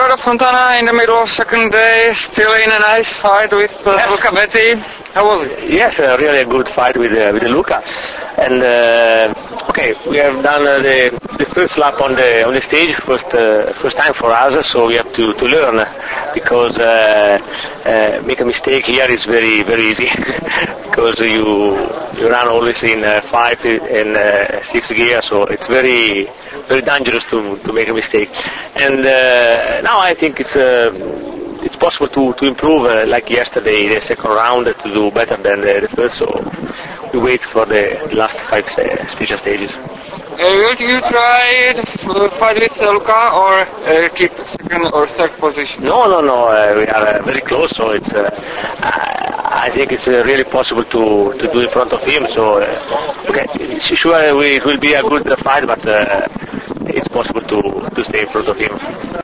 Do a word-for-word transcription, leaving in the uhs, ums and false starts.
Alberto Fontana in the middle of second day, still in a nice fight with uh, Yeah. Luca Betti. How was it? Yes, uh, really a good fight with uh, with Luca. And uh, okay, we have done uh, the the first lap on the on the stage, first uh, first time for us. So we have to, to learn because uh, uh, make a mistake here is very very easy because you you run always in uh, five and uh, six gear, so it's very very dangerous to to make a mistake. And uh, now I think it's. Uh, It's possible to, to improve, uh, like yesterday, the second round, to do better than the, the first, so we wait for the last five uh, special stages. Uh, will you try to f- fight with uh, Luca or uh, keep second or third position? No, no, no, uh, we are uh, very close, so it's, uh, I think it's uh, really possible to, to do in front of him, so, uh, okay, sure, uh, we, it will be a good uh, fight, but uh, it's possible to, to stay in front of him.